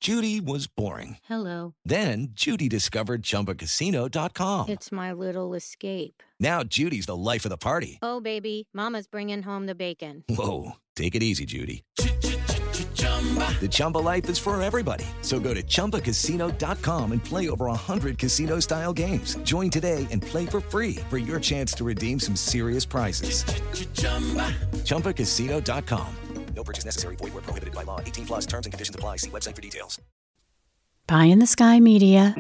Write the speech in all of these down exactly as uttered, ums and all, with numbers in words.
Judy was boring. Hello. Then Judy discovered Chumba Casino dot com. It's my little escape. Now Judy's the life of the party. Oh, baby, mama's bringing home the bacon. Whoa, take it easy, Judy. The Chumba life is for everybody. So go to Chumba Casino dot com and play over one hundred casino-style games. Join today and play for free for your chance to redeem some serious prizes. Chumba Casino dot com. No purchase necessary. Void where prohibited by law. eighteen plus terms and conditions apply. See website for details. Pie in the Sky Media.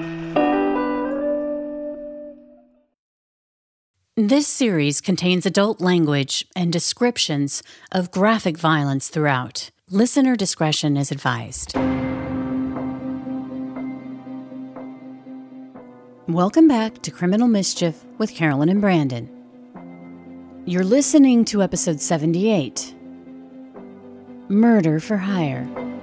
This series contains adult language and descriptions of graphic violence throughout. Listener discretion is advised. Welcome back to Criminal Mischief with Carolyn and Brandon. You're listening to episode seventy-eight, Murder for Hire.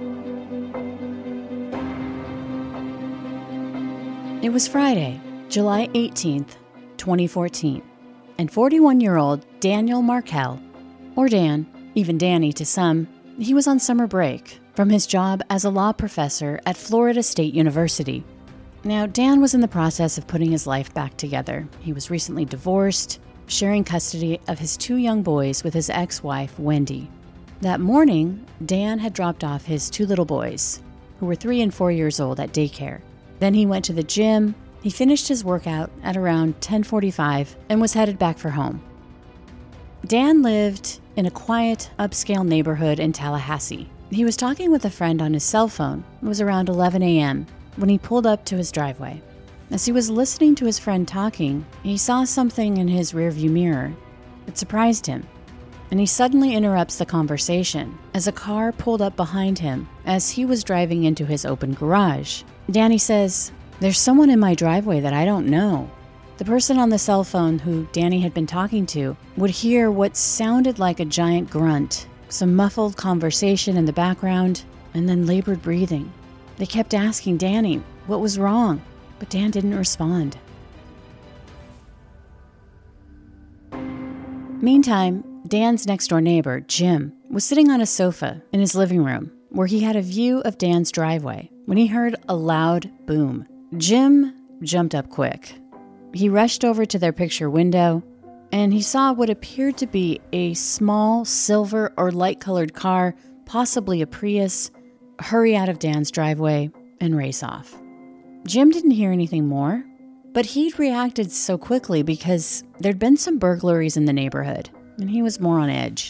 It was Friday, July eighteenth, twenty fourteen, and forty-one-year-old Daniel Markel, or Dan, even Danny to some, he was on summer break from his job as a law professor at Florida State University. Now, Dan was in the process of putting his life back together. He was recently divorced, sharing custody of his two young boys with his ex-wife, Wendy. That morning, Dan had dropped off his two little boys, who were three and four years old, at daycare. Then he went to the gym. He finished his workout at around ten forty-five and was headed back for home. Dan lived in a quiet, upscale neighborhood in Tallahassee. He was talking with a friend on his cell phone. It was around eleven a.m. when he pulled up to his driveway. As he was listening to his friend talking, he saw something in his rearview mirror. It surprised him, and he suddenly interrupts the conversation as a car pulled up behind him as he was driving into his open garage. Danny says, "There's someone in my driveway that I don't know." The person on the cell phone who Danny had been talking to would hear what sounded like a giant grunt, some muffled conversation in the background, and then labored breathing. They kept asking Danny what was wrong, but Dan didn't respond. Meantime, Dan's next-door neighbor, Jim, was sitting on a sofa in his living room where he had a view of Dan's driveway when he heard a loud boom. Jim jumped up quick. He rushed over to their picture window, and he saw what appeared to be a small silver or light-colored car, possibly a Prius, hurry out of Dan's driveway and race off. Jim didn't hear anything more, but he'd reacted so quickly because there'd been some burglaries in the neighborhood, and he was more on edge.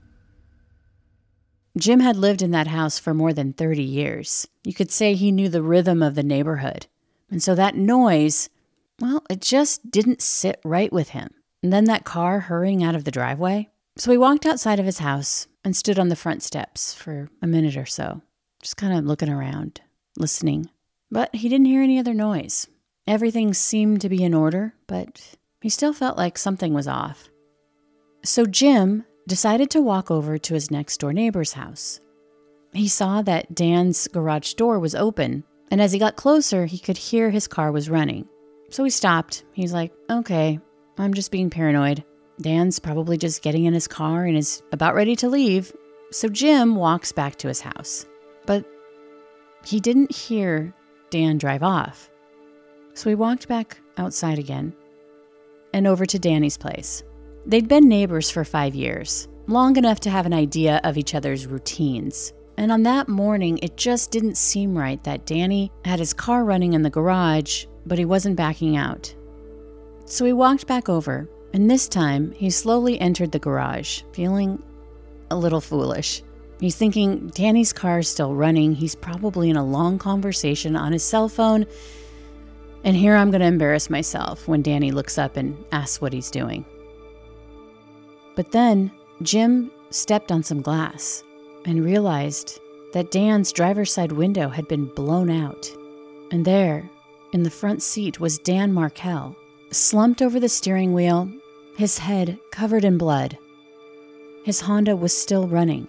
Jim had lived in that house for more than thirty years. You could say he knew the rhythm of the neighborhood, and so that noise, well, it just didn't sit right with him. And then that car hurrying out of the driveway. So he walked outside of his house and stood on the front steps for a minute or so, just kind of looking around, listening. But he didn't hear any other noise. Everything seemed to be in order, but he still felt like something was off. So Jim decided to walk over to his next-door neighbor's house. He saw that Dan's garage door was open, and as he got closer, he could hear his car was running. So he stopped. He's like, okay, I'm just being paranoid. Dan's probably just getting in his car and is about ready to leave. So Jim walks back to his house. But he didn't hear Dan drive off. So he walked back outside again and over to Danny's place. They'd been neighbors for five years, long enough to have an idea of each other's routines. And on that morning, it just didn't seem right that Danny had his car running in the garage, but he wasn't backing out. So he walked back over, and this time he slowly entered the garage, feeling a little foolish. He's thinking, Danny's car is still running, he's probably in a long conversation on his cell phone, and here I'm going to embarrass myself when Danny looks up and asks what he's doing. But then Jim stepped on some glass and realized that Dan's driver's side window had been blown out, and there, in the front seat, was Dan Markel, slumped over the steering wheel, his head covered in blood. His Honda was still running.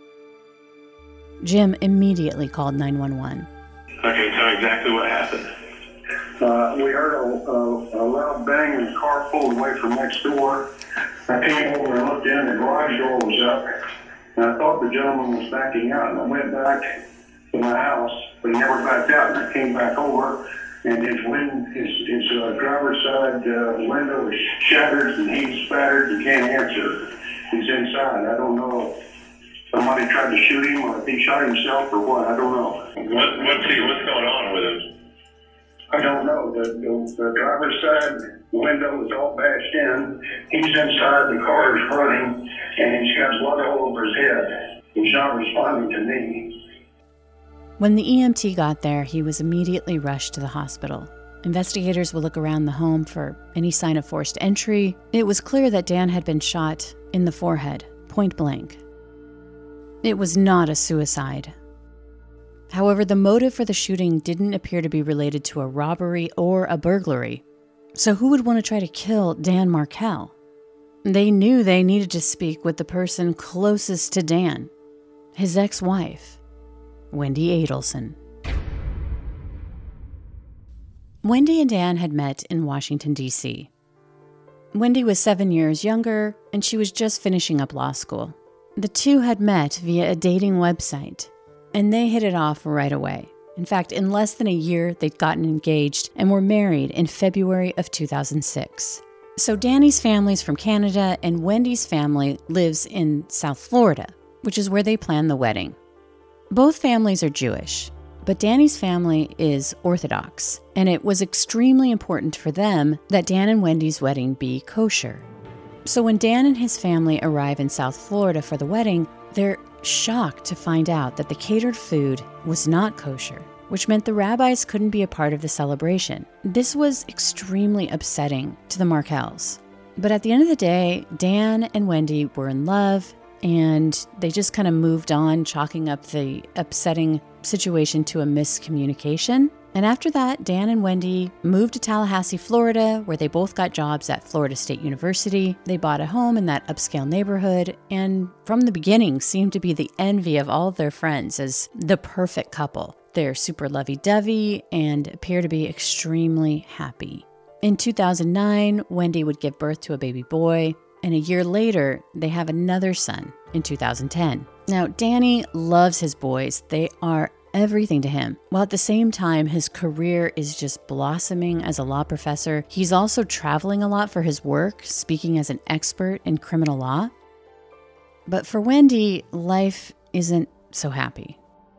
Jim immediately called nine one one. Okay, tell me exactly what happened. Uh, we heard a, a, a loud bang and the car pulled away from next door. I came over and looked in, the garage door was up, and I thought the gentleman was backing out, and I went back, to my house, but he never backed out. And I came back over, and his wind, his, his uh, driver's side uh, window was shattered, and he's spattered. He can't answer. He's inside. I don't know if somebody tried to shoot him or if he shot himself or what. I don't know. What, what's he, what's going on with him? I don't know. The, the, the driver's side window is all bashed in. He's inside. The car is running, and he's got blood all over his head. He's not responding to me. When the E M T got there, he was immediately rushed to the hospital. Investigators would look around the home for any sign of forced entry. It was clear that Dan had been shot in the forehead, point blank. It was not a suicide. However, the motive for the shooting didn't appear to be related to a robbery or a burglary. So who would want to try to kill Dan Markel? They knew they needed to speak with the person closest to Dan, his ex-wife, Wendy Adelson. Wendy and Dan had met in Washington, D C Wendy was seven years younger, and she was just finishing up law school. The two had met via a dating website, and they hit it off right away. In fact, in less than a year, they'd gotten engaged and were married in February of two thousand six. So Danny's family's from Canada, and Wendy's family lives in South Florida, which is where they planned the wedding. Both families are Jewish, but Danny's family is Orthodox, and it was extremely important for them that Dan and Wendy's wedding be kosher. So when Dan and his family arrive in South Florida for the wedding, they're shocked to find out that the catered food was not kosher, which meant the rabbis couldn't be a part of the celebration. This was extremely upsetting to the Markels. But at the end of the day, Dan and Wendy were in love, and they just kind of moved on, chalking up the upsetting situation to a miscommunication. And after that, Dan and Wendy moved to Tallahassee, Florida, where they both got jobs at Florida State University. They bought a home in that upscale neighborhood, and from the beginning seemed to be the envy of all of their friends as the perfect couple. They're super lovey-dovey and appear to be extremely happy. In two thousand nine, Wendy would give birth to a baby boy, and a year later, they have another son in two thousand ten. Now, Danny loves his boys. They are everything to him. While at the same time, his career is just blossoming as a law professor. He's also traveling a lot for his work, speaking as an expert in criminal law. But for Wendy, life isn't so happy.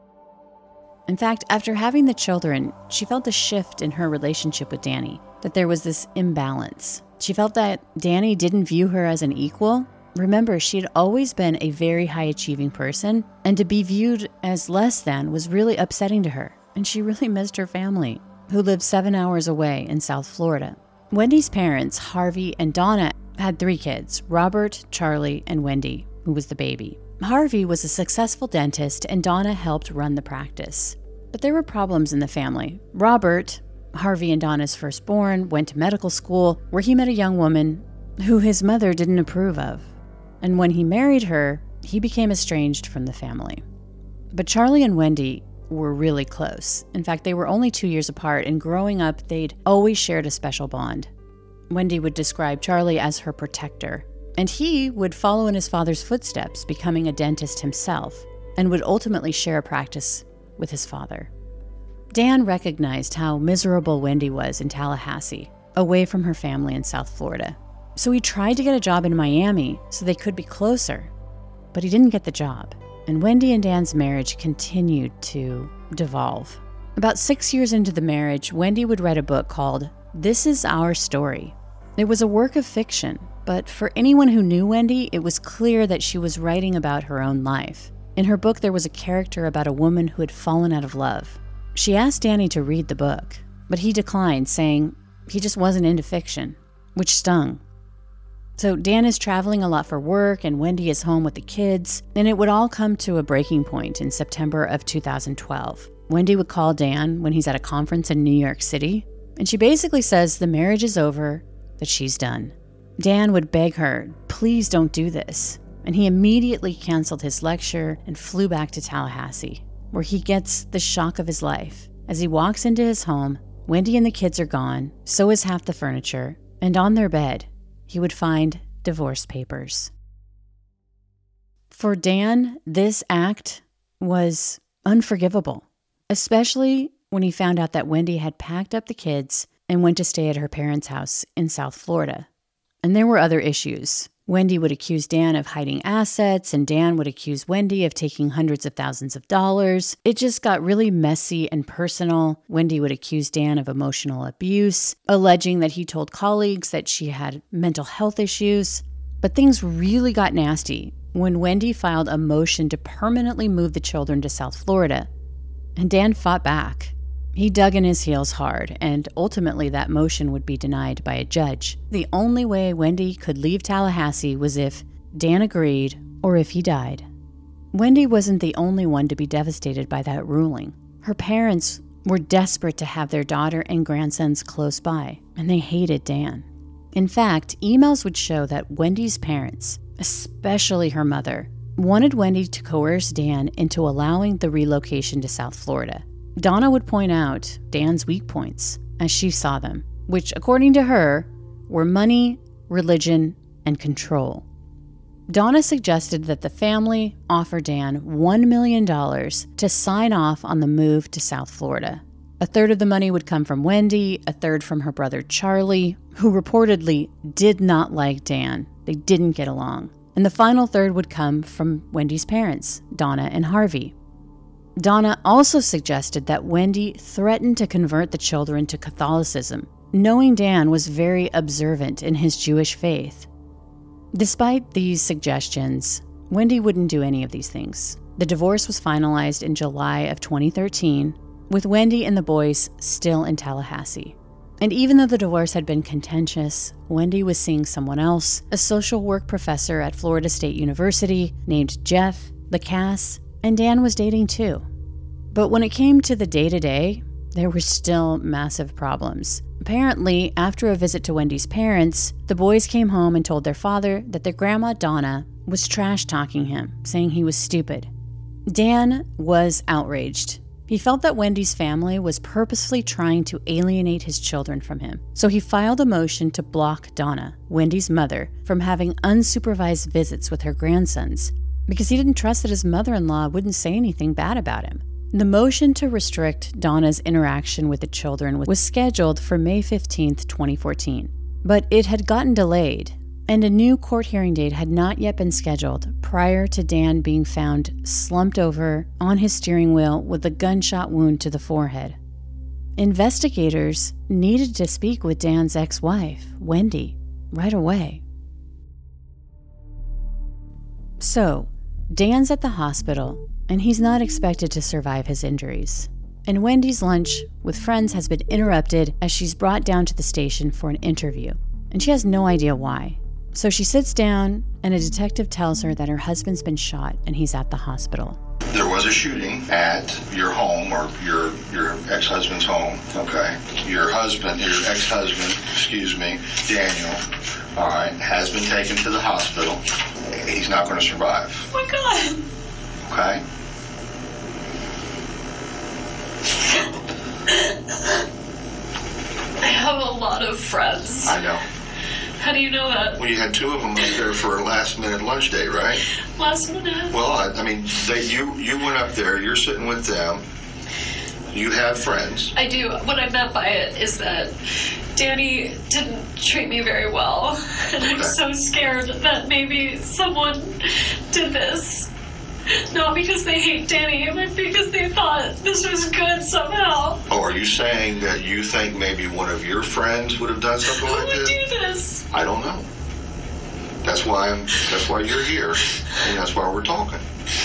In fact, after having the children, she felt a shift in her relationship with Danny, that there was this imbalance. She felt that Danny didn't view her as an equal. Remember, she had always been a very high-achieving person, and to be viewed as less than was really upsetting to her, and she really missed her family, who lived seven hours away in South Florida. Wendy's parents, Harvey and Donna, had three kids, Robert, Charlie, and Wendy, who was the baby. Harvey was a successful dentist, and Donna helped run the practice. But there were problems in the family. Robert, Harvey and Donna's firstborn, went to medical school, where he met a young woman who his mother didn't approve of. And when he married her, he became estranged from the family. But Charlie and Wendy were really close. In fact, they were only two years apart, and growing up, they'd always shared a special bond. Wendy would describe Charlie as her protector, and he would follow in his father's footsteps, becoming a dentist himself, and would ultimately share a practice with his father. Dan recognized how miserable Wendy was in Tallahassee, away from her family in South Florida. So he tried to get a job in Miami so they could be closer, but he didn't get the job. And Wendy and Dan's marriage continued to devolve. About six years into the marriage, Wendy would write a book called This Is Our Story. It was a work of fiction, but for anyone who knew Wendy, it was clear that she was writing about her own life. In her book, there was a character about a woman who had fallen out of love. She asked Danny to read the book, but he declined, saying he just wasn't into fiction, which stung. So Dan is traveling a lot for work, and Wendy is home with the kids, and it would all come to a breaking point in September of two thousand twelve. Wendy would call Dan when he's at a conference in New York City, and she basically says the marriage is over, that she's done. Dan would beg her, please don't do this, and he immediately canceled his lecture and flew back to Tallahassee, where he gets the shock of his life. As he walks into his home, Wendy and the kids are gone, so is half the furniture, and on their bed, he would find divorce papers. For Dan, this act was unforgivable, especially when he found out that Wendy had packed up the kids and went to stay at her parents' house in South Florida. And there were other issues. Wendy would accuse Dan of hiding assets, and Dan would accuse Wendy of taking hundreds of thousands of dollars. It just got really messy and personal. Wendy would accuse Dan of emotional abuse, alleging that he told colleagues that she had mental health issues. But things really got nasty when Wendy filed a motion to permanently move the children to South Florida. And Dan fought back. He dug in his heels hard, and ultimately that motion would be denied by a judge. The only way Wendy could leave Tallahassee was if Dan agreed or if he died. Wendy wasn't the only one to be devastated by that ruling. Her parents were desperate to have their daughter and grandsons close by, and they hated Dan. In fact, emails would show that Wendy's parents, especially her mother, wanted Wendy to coerce Dan into allowing the relocation to South Florida. Donna would point out Dan's weak points as she saw them, which, according to her, were money, religion, and control. Donna suggested that the family offer Dan one million dollars to sign off on the move to South Florida. A third of the money would come from Wendy, a third from her brother Charlie, who reportedly did not like Dan. They didn't get along. And the final third would come from Wendy's parents, Donna and Harvey. Donna also suggested that Wendy threatened to convert the children to Catholicism, knowing Dan was very observant in his Jewish faith. Despite these suggestions, Wendy wouldn't do any of these things. The divorce was finalized in July of twenty thirteen, with Wendy and the boys still in Tallahassee. And even though the divorce had been contentious, Wendy was seeing someone else, a social work professor at Florida State University named Jeff Lacasse, and Dan was dating too. But when it came to the day-to-day, there were still massive problems. Apparently, after a visit to Wendy's parents, the boys came home and told their father that their grandma Donna was trash-talking him, saying he was stupid. Dan was outraged. He felt that Wendy's family was purposefully trying to alienate his children from him. So he filed a motion to block Donna, Wendy's mother, from having unsupervised visits with her grandsons, because he didn't trust that his mother-in-law wouldn't say anything bad about him. The motion to restrict Donna's interaction with the children was scheduled for May fifteenth, twenty fourteen, but it had gotten delayed, and a new court hearing date had not yet been scheduled prior to Dan being found slumped over on his steering wheel with a gunshot wound to the forehead. Investigators needed to speak with Dan's ex-wife, Wendy, right away. So, Dan's at the hospital, and he's not expected to survive his injuries. And Wendy's lunch with friends has been interrupted as she's brought down to the station for an interview, and she has no idea why. So she sits down, and a detective tells her that her husband's been shot and he's at the hospital. There was a shooting at your home, or your your ex-husband's home, okay? Your husband, your ex-husband, excuse me, Daniel, all right, has been taken to the hospital. He's not going to survive. Oh my God. Okay? I have a lot of friends. I know. How do you know that? Well, you had two of them up there for a last-minute lunch date, right? Last minute? Well, I, I mean, they, you you went up there. You're sitting with them. You have friends. I do. What I meant by it is that Danny didn't treat me very well, and I'm Okay. so scared that maybe someone did this. Not because they hate Danny, but because they thought this was good somehow. Oh, are you saying that you think maybe one of your friends would have done something Who like would this? do this? I don't know. That's why I'm. That's why you're here, and that's why we're talking.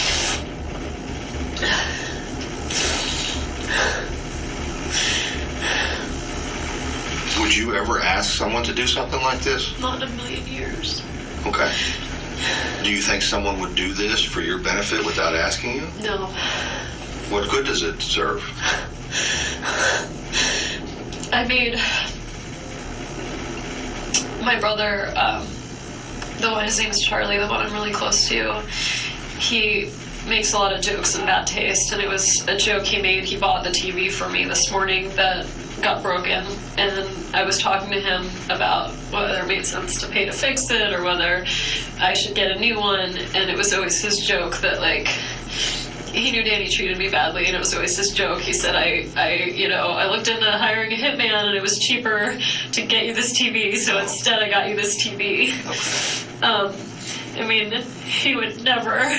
Would you ever ask someone to do something like this? Not in a million years. Okay. Do you think someone would do this for your benefit without asking you? No. What good does it serve? I made my brother, um, the one, his name's Charlie, the one I'm really close to, he makes a lot of jokes in bad taste, and it was a joke he made. He bought the T V for me this morning that got broken, and then I was talking to him about whether it made sense to pay to fix it or whether I should get a new one, and it was always his joke that, like, he knew Danny treated me badly, and it was always his joke. He said, I, I, you know, I looked into hiring a hitman, and it was cheaper to get you this T V, so instead I got you this T V. Okay. Um, I mean, he would never.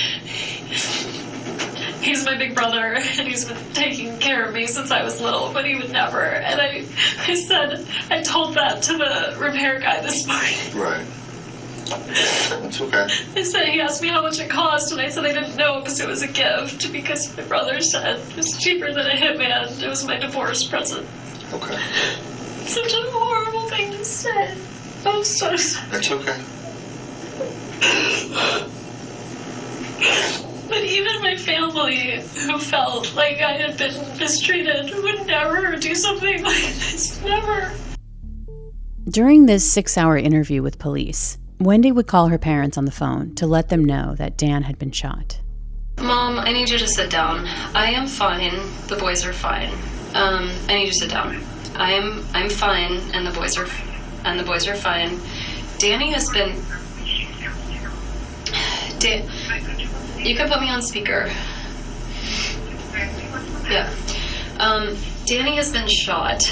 He's my big brother, and he's been taking care of me since I was little, but he would never. And I, I said, I told that to the repair guy this morning. Right. That's okay. I said, he asked me how much it cost, and I said I didn't know because it was a gift, because my brother said it was cheaper than a hitman. It was my divorce present. Okay. Such a horrible thing to say. I'm so sorry. That's okay. But even my family, who felt like I had been mistreated, would never do something like this. Never. During this six-hour interview with police, Wendy would call her parents on the phone to let them know that Dan had been shot. Mom, I need you to sit down. I am fine. The boys are fine. Um, I need you to sit down. I am I'm fine, and the boys are and the boys are fine. Danny has been. Dan, you can put me on speaker. Yeah. Um, Danny has been shot.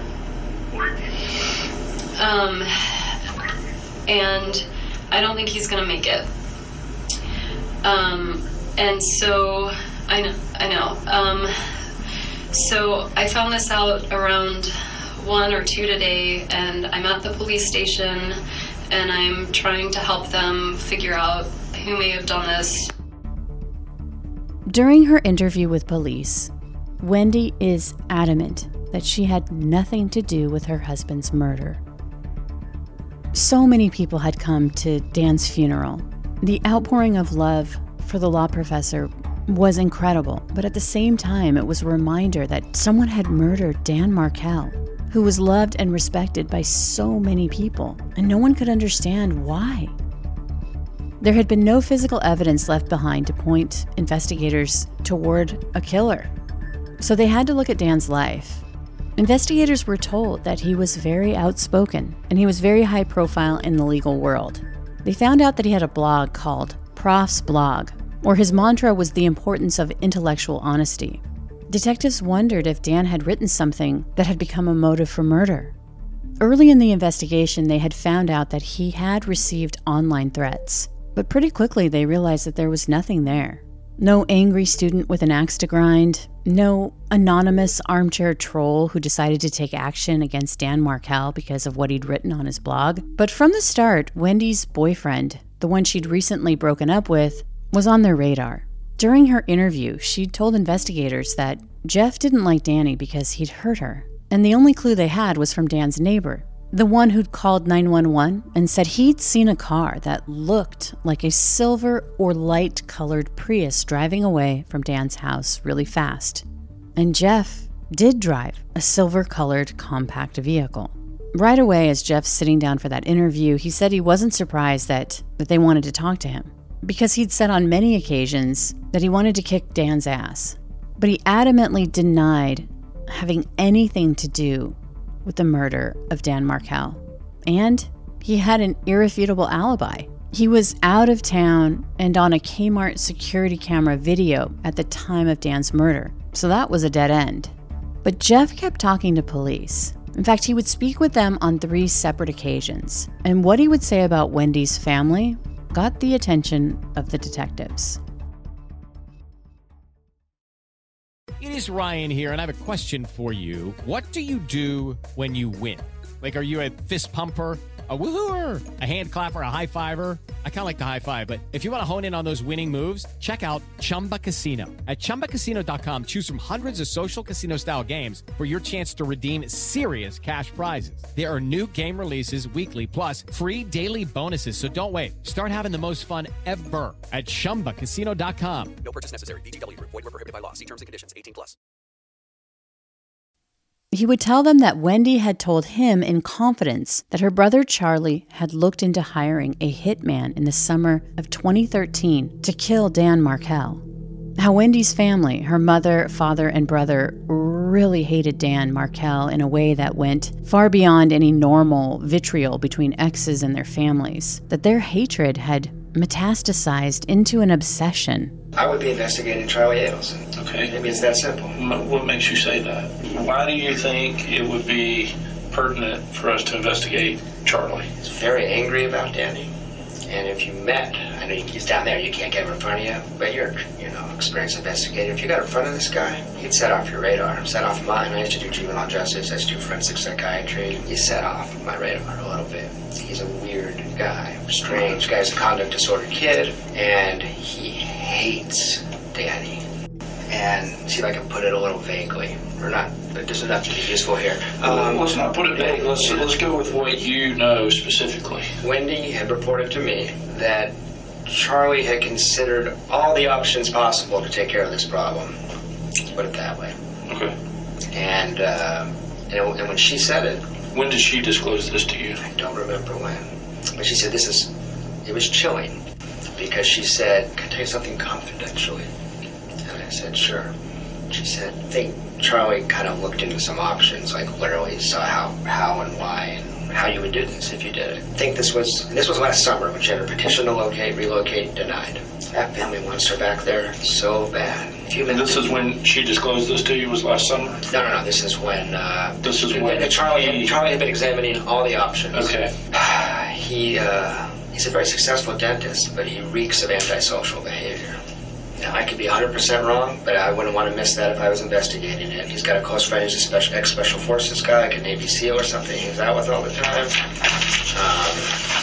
Um, and I don't think he's gonna make it. Um, and so I know, I know. Um, so I found this out around one or two today, and I'm at the police station, and I'm trying to help them figure out who may have done this. During her interview with police, Wendy is adamant that she had nothing to do with her husband's murder. So many people had come to Dan's funeral. The outpouring of love for the law professor was incredible, but at the same time, it was a reminder that someone had murdered Dan Markel, who was loved and respected by so many people, and no one could understand why. There had been no physical evidence left behind to point investigators toward a killer, so they had to look at Dan's life. Investigators were told that he was very outspoken and he was very high profile in the legal world. They found out that he had a blog called Prof's Blog, where his mantra was the importance of intellectual honesty. Detectives wondered if Dan had written something that had become a motive for murder. Early in the investigation, they had found out that he had received online threats, but pretty quickly they realized that there was nothing there. No angry student with an axe to grind, no anonymous armchair troll who decided to take action against Dan Markel because of what he'd written on his blog. But from the start, Wendy's boyfriend, the one she'd recently broken up with, was on their radar. During her interview, she'd told investigators that Jeff didn't like Danny because he'd hurt her, and the only clue they had was from Dan's neighbor, the one who'd called nine one one and said he'd seen a car that looked like a silver or light-colored Prius driving away from Dan's house really fast. And Jeff did drive a silver-colored compact vehicle. Right away, as Jeff's sitting down for that interview, he said he wasn't surprised that, that they wanted to talk to him, because he'd said on many occasions that he wanted to kick Dan's ass. But he adamantly denied having anything to do with the murder of Dan Markel. And he had an irrefutable alibi. He was out of town and on a Kmart security camera video at the time of Dan's murder, so that was a dead end. But Jeff kept talking to police. In fact, he would speak with them on three separate occasions, and what he would say about Wendy's family got the attention of the detectives. It is Ryan here, and I have a question for you. What do you do when you win? Like, are you a fist pumper, a woo-hooer, a hand clapper, a high-fiver? I kind of like the high-five, but if you want to hone in on those winning moves, check out Chumba Casino. At Chumba Casino dot com, choose from hundreds of social casino-style games for your chance to redeem serious cash prizes. There are new game releases weekly, plus free daily bonuses, so don't wait. Start having the most fun ever at Chumba Casino dot com. No purchase necessary. V G W. Void where prohibited by law. See terms and conditions. eighteen plus. He would tell them that Wendy had told him in confidence that her brother Charlie had looked into hiring a hitman in the summer of twenty thirteen to kill Dan Markel. How Wendy's family, her mother, father, and brother, really hated Dan Markel in a way that went far beyond any normal vitriol between exes and their families. That their hatred had metastasized into an obsession. I would be investigating Charlie Adelson. Okay. Maybe it's that simple. What makes you say that? Why do you think it would be pertinent for us to investigate Charlie? He's very angry about Danny. And if you met, I know he's down there, you can't get him in front of you, but you're, you know, experienced investigator. If you got in front of this guy, he'd set off your radar, set off mine. I used to do juvenile justice, I used to do forensic psychiatry. He set off my radar a little bit. He's a weird guy, strange guy. He's a conduct disorder kid, and he hates Danny. And see if I can put it a little vaguely, or not, but just enough to be useful here. Um, let's not put it vague. Let's let's go with what you know specifically. Wendy had reported to me that Charlie had considered all the options possible to take care of this problem. Let's put it that way. Okay. And uh, and, and when she said it, when did she disclose this to you? I don't remember when, but she said this is. It was chilling because she said, "Can I tell you something confidentially?" And I said, sure. She said, I think Charlie kind of looked into some options, like literally saw how, how and why and how you would do this if you did it. I think this was, this was last summer when she had her petition to locate, relocate, denied. That family wants her back there so bad. If you and this is when she disclosed this to you, was last summer? No, no, no, this is when, uh... This is when... when Charlie, he, Charlie had been examining all the options. Okay. he, uh, he's a very successful dentist, but he reeks of antisocial behavior. Now, I could be one hundred percent wrong, but I wouldn't want to miss that if I was investigating it. He's got a close friend who's a special, ex-Special Forces guy, like a Navy SEAL or something he's out with all the time. Um,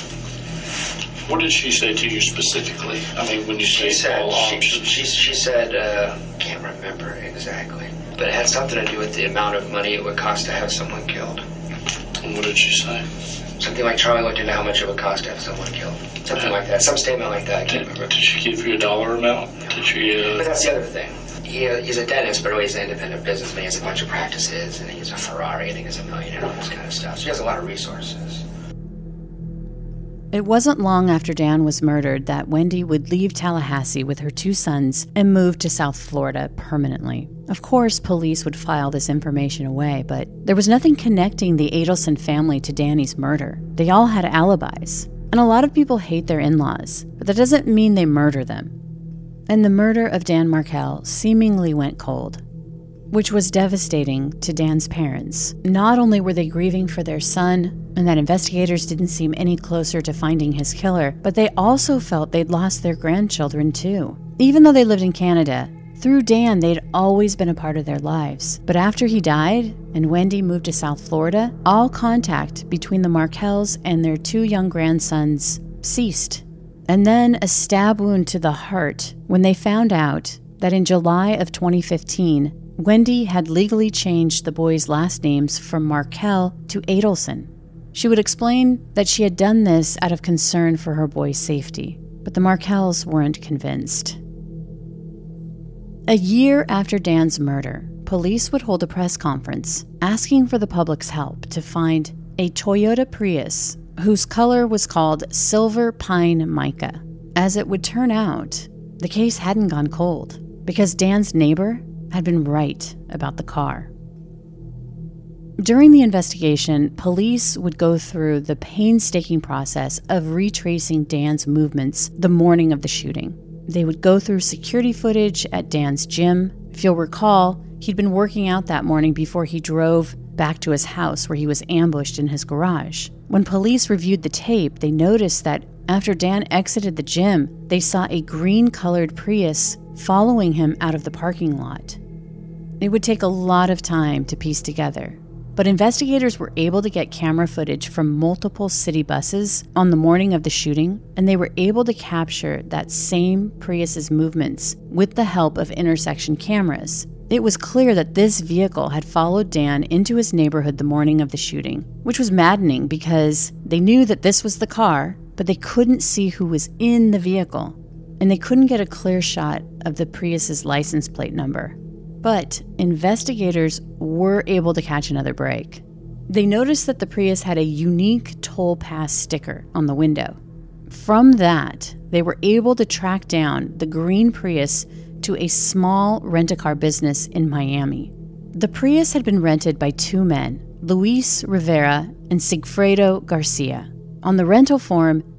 what did she say to you specifically? I mean, when you say she said, all she, options. She, she said, uh, can't remember exactly, but it had something to do with the amount of money it would cost to have someone killed. And what did she say? Something like Charlie looked into how much it would cost to have someone killed. Something like that. Some statement like that. I can't did, remember. Did she give you a dollar amount? Did she, uh... But that's the other thing. He, uh, he's a dentist, but he's an independent businessman. He has a bunch of practices, and he's a Ferrari. I think he's a millionaire, all this kind of stuff. So he has a lot of resources. It wasn't long after Dan was murdered that Wendy would leave Tallahassee with her two sons and move to South Florida permanently. Of course, police would file this information away, but there was nothing connecting the Adelson family to Danny's murder. They all had alibis, and a lot of people hate their in-laws, but that doesn't mean they murder them. And the murder of Dan Markel seemingly went cold, which was devastating to Dan's parents. Not only were they grieving for their son, and that investigators didn't seem any closer to finding his killer, but they also felt they'd lost their grandchildren too. Even though they lived in Canada, through Dan, they'd always been a part of their lives. But after he died, and Wendy moved to South Florida, all contact between the Markels and their two young grandsons ceased. And then a stab wound to the heart when they found out that in July of twenty fifteen, Wendy had legally changed the boys' last names from Markel to Adelson. She would explain that she had done this out of concern for her boys' safety, but the Markels weren't convinced. A year after Dan's murder, police would hold a press conference asking for the public's help to find a Toyota Prius whose color was called Silver Pine Mica. As it would turn out, the case hadn't gone cold because Dan's neighbor had been right about the car. During the investigation, police would go through the painstaking process of retracing Dan's movements the morning of the shooting. They would go through security footage at Dan's gym. If you'll recall, he'd been working out that morning before he drove back to his house where he was ambushed in his garage. When police reviewed the tape, they noticed that after Dan exited the gym, they saw a green-colored Prius following him out of the parking lot. It would take a lot of time to piece together, but investigators were able to get camera footage from multiple city buses on the morning of the shooting, and they were able to capture that same Prius's movements with the help of intersection cameras. It was clear that this vehicle had followed Dan into his neighborhood the morning of the shooting, which was maddening because they knew that this was the car, but they couldn't see who was in the vehicle, and they couldn't get a clear shot of the Prius's license plate number. But investigators were able to catch another break. They noticed that the Prius had a unique toll pass sticker on the window. From that, they were able to track down the green Prius to a small rent-a-car business in Miami. The Prius had been rented by two men, Luis Rivera and Sigfredo Garcia. On the rental form,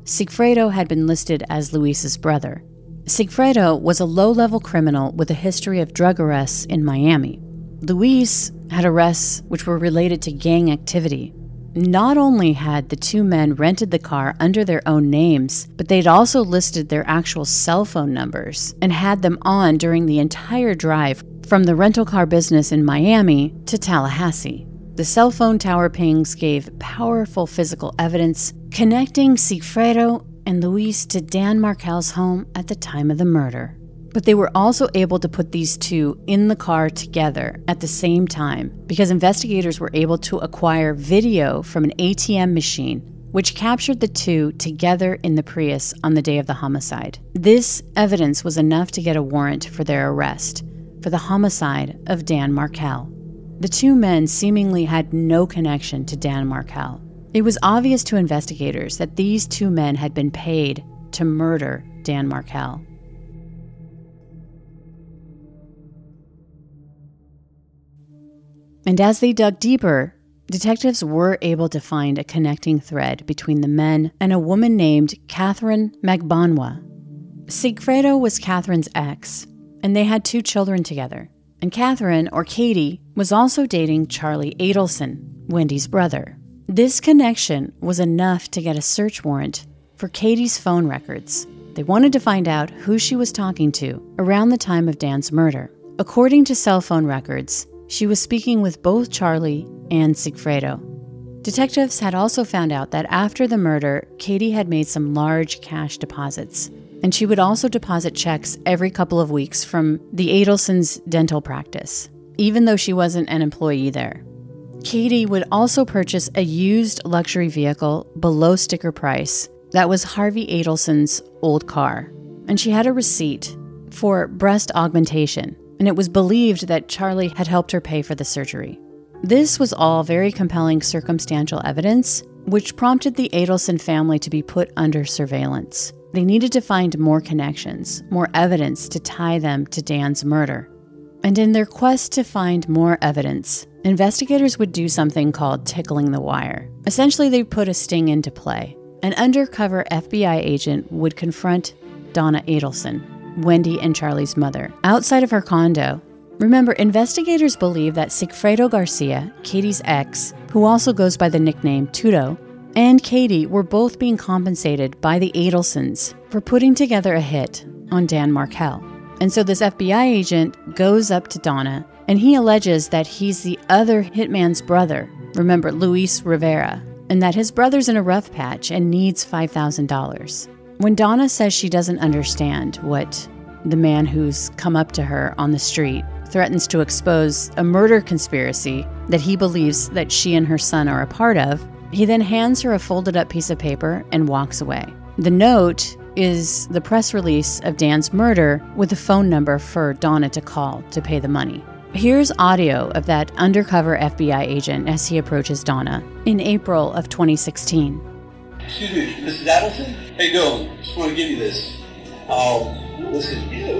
Sigfredo had been listed as Luis's brother. Sigfredo was a low-level criminal with a history of drug arrests in Miami. Luis had arrests which were related to gang activity. Not only had the two men rented the car under their own names, but they'd also listed their actual cell phone numbers and had them on during the entire drive from the rental car business in Miami to Tallahassee. The cell phone tower pings gave powerful physical evidence connecting Sigfredo and Luis to Dan Markel's home at the time of the murder. But they were also able to put these two in the car together at the same time because investigators were able to acquire video from an A T M machine which captured the two together in the Prius on the day of the homicide. This evidence was enough to get a warrant for their arrest for the homicide of Dan Markel. The two men seemingly had no connection to Dan Markel. It was obvious to investigators that these two men had been paid to murder Dan Markel. And as they dug deeper, detectives were able to find a connecting thread between the men and a woman named Catherine Magbanua. Sigfredo was Catherine's ex, and they had two children together. And Catherine, or Katie, was also dating Charlie Adelson, Wendy's brother. This connection was enough to get a search warrant for Katie's phone records. They wanted to find out who she was talking to around the time of Dan's murder. According to cell phone records, she was speaking with both Charlie and Sigfredo. Detectives had also found out that after the murder, Katie had made some large cash deposits, and she would also deposit checks every couple of weeks from the Adelsons' dental practice, even though she wasn't an employee there. Katie would also purchase a used luxury vehicle below sticker price that was Harvey Adelson's old car, and she had a receipt for breast augmentation, and it was believed that Charlie had helped her pay for the surgery. This was all very compelling circumstantial evidence, which prompted the Adelson family to be put under surveillance. They needed to find more connections, more evidence to tie them to Dan's murder. And in their quest to find more evidence, investigators would do something called tickling the wire. Essentially, they put a sting into play. An undercover F B I agent would confront Donna Adelson, Wendy and Charlie's mother, outside of her condo. Remember, investigators believe that Sigfredo Garcia, Katie's ex, who also goes by the nickname Tudo, and Katie were both being compensated by the Adelsons for putting together a hit on Dan Markel. And so this F B I agent goes up to Donna, and he alleges that he's the other hitman's brother, remember, Luis Rivera, and that his brother's in a rough patch and needs five thousand dollars. When Donna says she doesn't understand what the man who's come up to her on the street threatens to expose a murder conspiracy that he believes that she and her son are a part of, he then hands her a folded up piece of paper and walks away. The note is the press release of Dan's murder with a phone number for Donna to call to pay the money. Here's audio of that undercover F B I agent as he approaches Donna in April of twenty sixteen. Excuse me, Missus Adelson? How you doing? Just want to give you this. Oh, listen. You're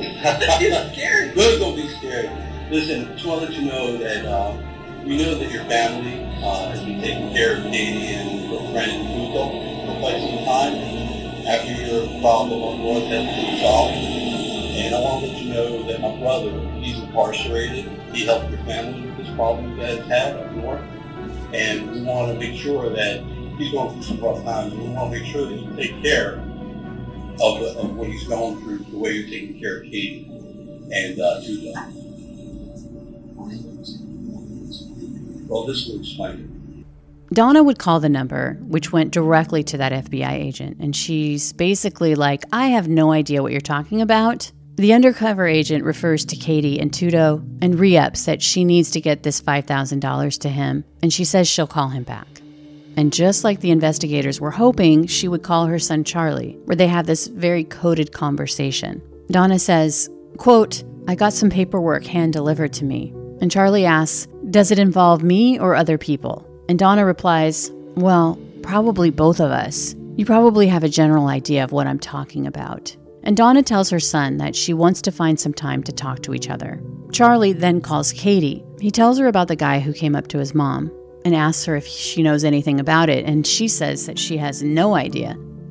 scared. Good, don't be scared. Listen, just want to let you know that uh, we know that your family uh, has been taking care of Katie and her friend Tudo for quite some time after your problem on North has been resolved. And I want to let you know that my brother, he's incarcerated. He helped your family with this problem you guys had up north. And we want to make sure that he's going through some rough times, and we want to make sure that you take care of, the, of what he's going through the way you're taking care of Katie and uh, Tudo. Well, this will explain it. Donna would call the number, which went directly to that F B I agent, and she's basically like, I have no idea what you're talking about. The undercover agent refers to Katie and Tudo and re-ups that she needs to get this five thousand dollars to him, and she says she'll call him back. And just like the investigators were hoping, she would call her son Charlie, where they have this very coded conversation. Donna says, quote, I got some paperwork hand-delivered to me. And Charlie asks, does it involve me or other people? And Donna replies, well, probably both of us. You probably have a general idea of what I'm talking about. And Donna tells her son that she wants to find some time to talk to each other. Charlie then calls Katie. He tells her about the guy who came up to his mom and asks her if she knows anything about it, and she says that she has no idea.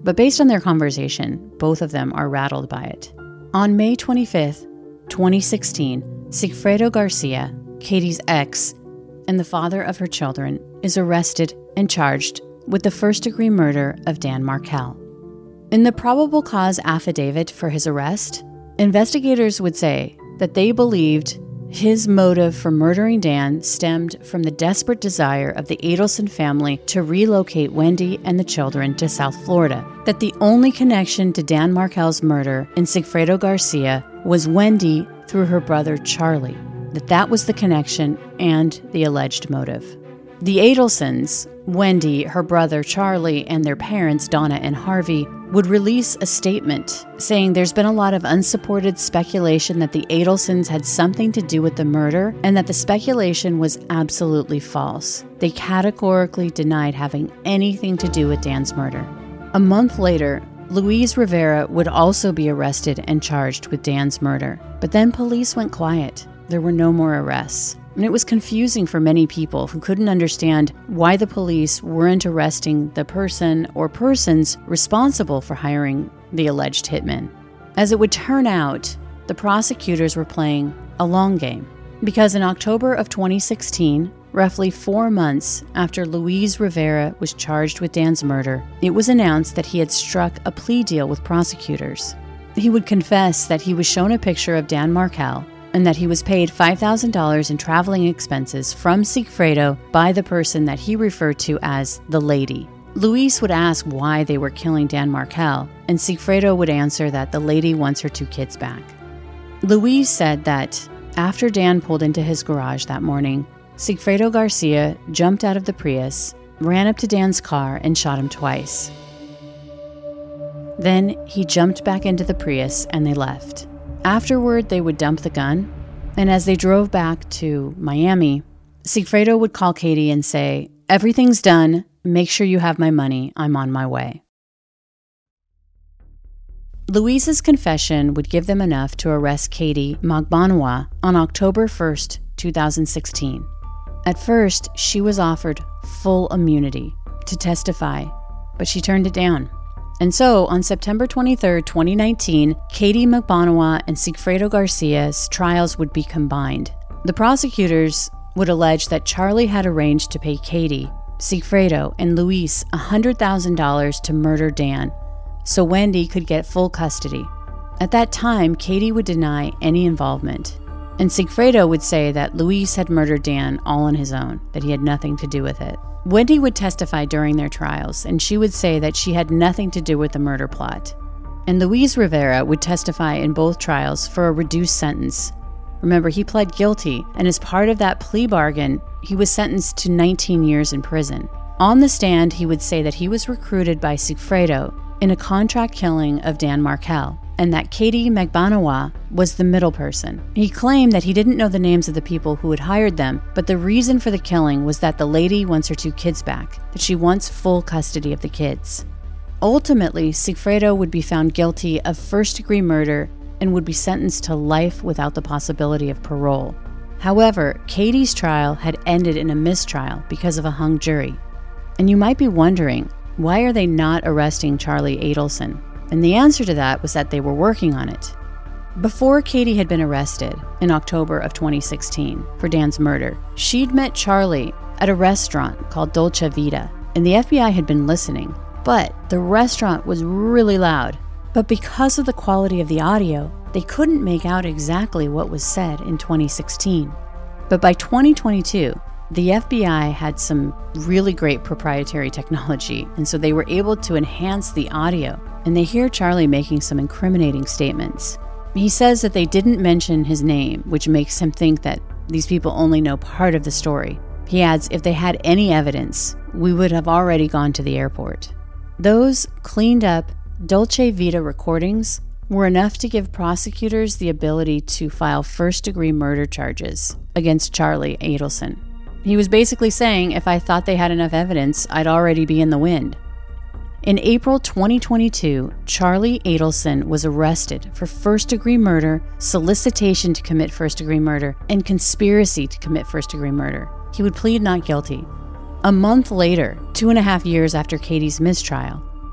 but based on their conversation, both of them are rattled by it. On May twenty-fifth, twenty sixteen, Sigfredo Garcia, Katie's ex, and the father of her children, is arrested and charged with the first-degree murder of Dan Markel. In the probable cause affidavit for his arrest, investigators would say that they believed his motive for murdering Dan stemmed from the desperate desire of the Adelson family to relocate Wendy and the children to South Florida, that the only connection to Dan Markel's murder in Sigfredo Garcia was Wendy through her brother Charlie, that that was the connection and the alleged motive. The Adelsons, Wendy, her brother Charlie, and their parents Donna and Harvey would release a statement saying there's been a lot of unsupported speculation that the Adelsons had something to do with the murder and that the speculation was absolutely false. They categorically denied having anything to do with Dan's murder. A month later, Luis Rivera would also be arrested and charged with Dan's murder, but then police went quiet. There were no more arrests. And it was confusing for many people who couldn't understand why the police weren't arresting the person or persons responsible for hiring the alleged hitman. As it would turn out, the prosecutors were playing a long game, because in October of twenty sixteen, roughly four months after Luis Rivera was charged with Dan's murder, it was announced that he had struck a plea deal with prosecutors. He would confess that he was shown a picture of Dan Markel and that he was paid five thousand dollars in traveling expenses from Sigfredo by the person that he referred to as the lady. Luis would ask why they were killing Dan Markel, and Sigfredo would answer that the lady wants her two kids back. Luis said that after Dan pulled into his garage that morning, Sigfredo Garcia jumped out of the Prius, ran up to Dan's car, and shot him twice. Then he jumped back into the Prius and they left. Afterward, they would dump the gun, and as they drove back to Miami, Sigfredo would call Katie and say, "Everything's done. Make sure you have my money. I'm on my way." Luis's confession would give them enough to arrest Katie Magbanua on October first, twenty sixteen. At first, she was offered full immunity to testify, but she turned it down. And so, on September twenty-third, twenty nineteen, Katie Magbanua and Sigfredo Garcia's trials would be combined. The prosecutors would allege that Charlie had arranged to pay Katie, Sigfredo, and Luis one hundred thousand dollars to murder Dan, so Wendy could get full custody. At that time, Katie would deny any involvement, and Sigfredo would say that Luis had murdered Dan all on his own, that he had nothing to do with it. Wendy would testify during their trials, and she would say that she had nothing to do with the murder plot. And Luis Rivera would testify in both trials for a reduced sentence. Remember, he pled guilty, and as part of that plea bargain, he was sentenced to nineteen years in prison. On the stand, he would say that he was recruited by Sigfredo in a contract killing of Dan Markel, and that Katie Magbanua was the middle person. He claimed that he didn't know the names of the people who had hired them, but the reason for the killing was that the lady wants her two kids back, that she wants full custody of the kids. Ultimately, Sigfredo would be found guilty of first-degree murder and would be sentenced to life without the possibility of parole. However, Katie's trial had ended in a mistrial because of a hung jury. And you might be wondering, why are they not arresting Charlie Adelson? And the answer to that was that they were working on it. Before Katie had been arrested in October of twenty sixteen for Dan's murder, she'd met Charlie at a restaurant called Dolce Vita, and the F B I had been listening. But the restaurant was really loud. But because of the quality of the audio, they couldn't make out exactly what was said in twenty sixteen. But by twenty twenty-two, the F B I had some really great proprietary technology, and so they were able to enhance the audio, and they hear Charlie making some incriminating statements. He says that they didn't mention his name, which makes him think that these people only know part of the story. He adds, if they had any evidence, we would have already gone to the airport. Those cleaned up Dolce Vita recordings were enough to give prosecutors the ability to file first-degree murder charges against Charlie Adelson. He was basically saying, if I thought they had enough evidence, I'd already be in the wind. In April twenty twenty-two, Charlie Adelson was arrested for first-degree murder, solicitation to commit first-degree murder, and conspiracy to commit first-degree murder. He would plead not guilty. A month later, two and a half years after Katie's mistrial,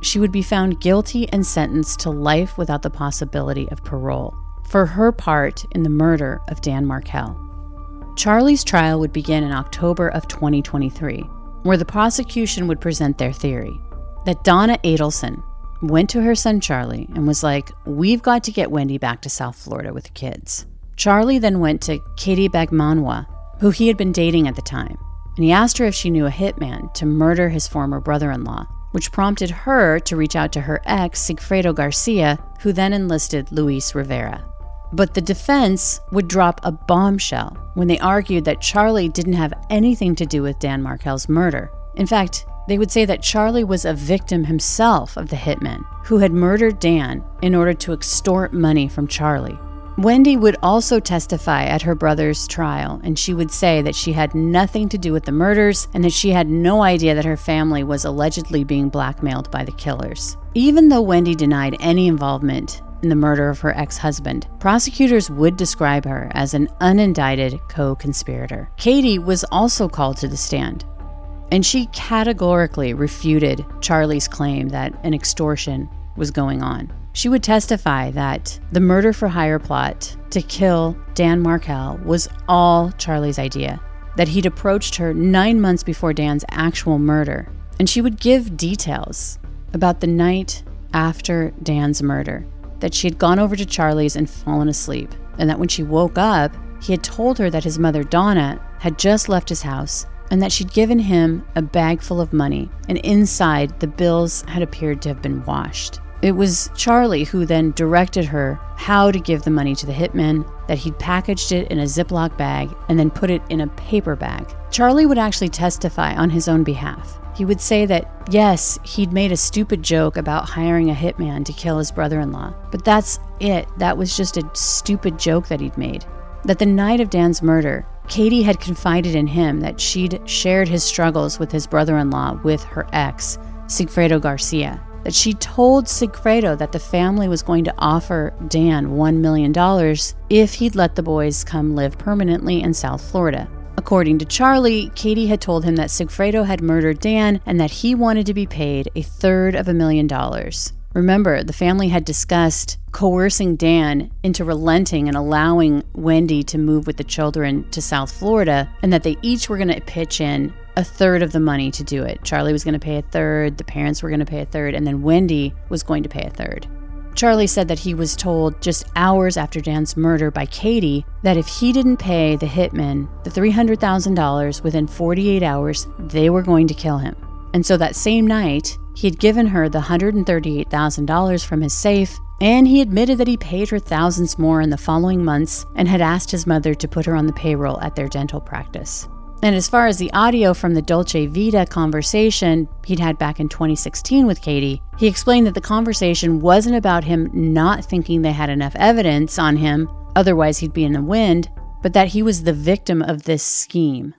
she would be found guilty and sentenced to life without the possibility of parole for her part in the murder of Dan Markel. Charlie's trial would begin in October of twenty twenty-three, where the prosecution would present their theory that Donna Adelson went to her son Charlie and was like, "We've got to get Wendy back to South Florida with the kids." Charlie then went to Katie Bagmanwa, who he had been dating at the time, and he asked her if she knew a hitman to murder his former brother-in-law, which prompted her to reach out to her ex, Sigfredo Garcia, who then enlisted Luis Rivera. But the defense would drop a bombshell when they argued that Charlie didn't have anything to do with Dan Markel's murder. In fact, they would say that Charlie was a victim himself of the hitman who had murdered Dan in order to extort money from Charlie. Wendy would also testify at her brother's trial, and she would say that she had nothing to do with the murders and that she had no idea that her family was allegedly being blackmailed by the killers. Even though Wendy denied any involvement in the murder of her ex-husband, prosecutors would describe her as an unindicted co-conspirator. Katie was also called to the stand, and she categorically refuted Charlie's claim that an extortion was going on. She would testify that the murder-for-hire plot to kill Dan Markel was all Charlie's idea, that he'd approached her nine months before Dan's actual murder, and she would give details about the night after Dan's murder, that she had gone over to Charlie's and fallen asleep, and that when she woke up, he had told her that his mother, Donna, had just left his house, and that she'd given him a bag full of money, and inside the bills had appeared to have been washed. It was Charlie who then directed her how to give the money to the hitman, that he'd packaged it in a Ziploc bag and then put it in a paper bag. Charlie would actually testify on his own behalf. He would say that, yes, he'd made a stupid joke about hiring a hitman to kill his brother-in-law, but that's it. That was just a stupid joke that he'd made. That the night of Dan's murder, Katie had confided in him that she'd shared his struggles with his brother-in-law with her ex, Sigfredo Garcia. That she told Sigfredo that the family was going to offer Dan one million dollars if he'd let the boys come live permanently in South Florida. According to Charlie, Katie had told him that Sigfredo had murdered Dan and that he wanted to be paid a third of a million dollars. Remember, the family had discussed coercing Dan into relenting and allowing Wendy to move with the children to South Florida, and that they each were going to pitch in a third of the money to do it. Charlie was going to pay a third, the parents were going to pay a third, and then Wendy was going to pay a third. Charlie said that he was told just hours after Dan's murder by Katie that if he didn't pay the hitman the three hundred thousand dollars within forty-eight hours, they were going to kill him. And so that same night, he had given her the one hundred thirty-eight thousand dollars from his safe, and he admitted that he paid her thousands more in the following months and had asked his mother to put her on the payroll at their dental practice. And as far as the audio from the Dolce Vita conversation he'd had back in twenty sixteen with Katie, he explained that the conversation wasn't about him not thinking they had enough evidence on him, otherwise he'd be in the wind, but that he was the victim of this scheme.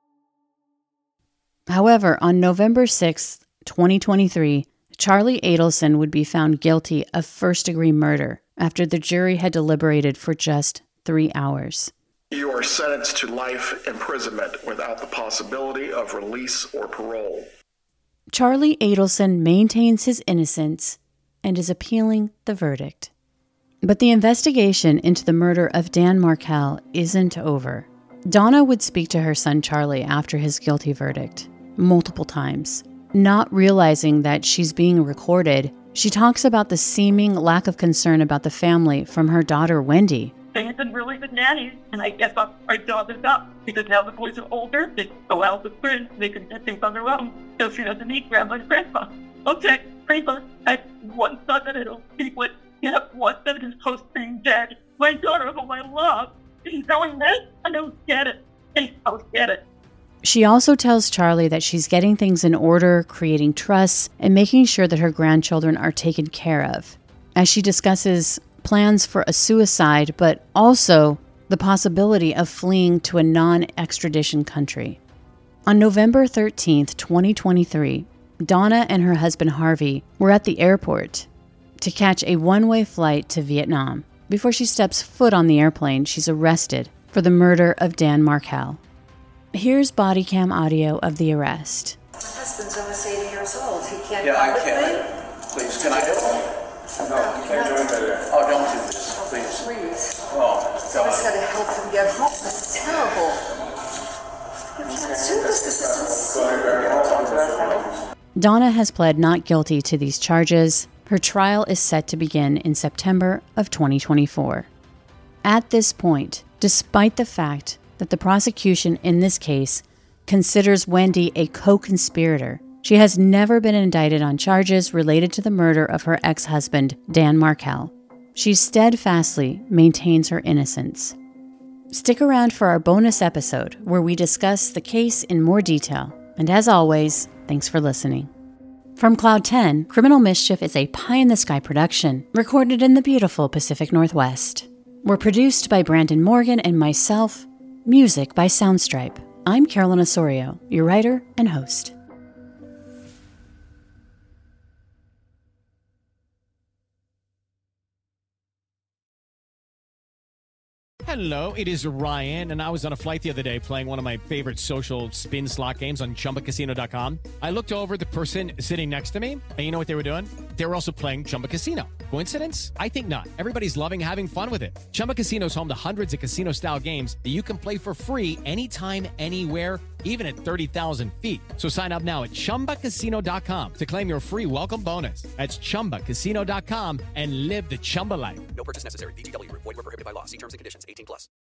However, on November sixth, twenty twenty-three, Charlie Adelson would be found guilty of first-degree murder after the jury had deliberated for just three hours. You are sentenced to life imprisonment without the possibility of release or parole. Charlie Adelson maintains his innocence and is appealing the verdict. But the investigation into the murder of Dan Markel isn't over. Donna would speak to her son Charlie after his guilty verdict multiple times. Not realizing that she's being recorded, she talks about the seeming lack of concern about the family from her daughter Wendy. They had been really good nannies, and I guess our job is up because now the boys are older. They go out with friends, they can get things on their own, so she doesn't need grandma and grandpa. Okay, grandpa, I have one son that it'll be with. You have one that is close to being dead. My daughter, whom I love, is knowing this. I don't get it. I don't get it. She also tells Charlie that she's getting things in order, creating trusts, and making sure that her grandchildren are taken care of, as she discusses plans for a suicide, but also the possibility of fleeing to a non-extradition country. On November thirteenth, twenty twenty-three, Donna and her husband Harvey were at the airport to catch a one-way flight to Vietnam. Before she steps foot on the airplane, she's arrested for the murder of Dan Markel. Here's body cam audio of the arrest. My husband's almost eighty years old. He can't yeah, come I with can't. me. Please, can I help you? No, you can't do anything. Oh, don't do this, please. Please. Oh, Someone's got to help him get home. This is terrible. You can't do this. This is insane. Donna has pled not guilty to these charges. Her trial is set to begin in September of twenty twenty-four. At this point, despite the fact that the prosecution in this case considers Wendy a co-conspirator, she has never been indicted on charges related to the murder of her ex-husband, Dan Markel. She steadfastly maintains her innocence. Stick around for our bonus episode where we discuss the case in more detail. And as always, thanks for listening. From Cloud ten, Criminal Mischief is a pie-in-the-sky production recorded in the beautiful Pacific Northwest. We're produced by Brandon Morgan and myself. Music by Soundstripe. I'm Carolyn Osorio, your writer and host. Hello, it is Ryan, and I was on a flight the other day playing one of my favorite social spin slot games on Chumba Casino dot com. I looked over at the person sitting next to me, and you know what they were doing? They were also playing Chumba Casino. Coincidence? I think not. Everybody's loving having fun with it. Chumba Casino is home to hundreds of casino-style games that you can play for free anytime, anywhere, even at thirty thousand feet. So sign up now at Chumba Casino dot com to claim your free welcome bonus. That's Chumba Casino dot com and live the Chumba life. No purchase necessary. V G W. Void where prohibited by law. See terms and conditions. eighteen plus.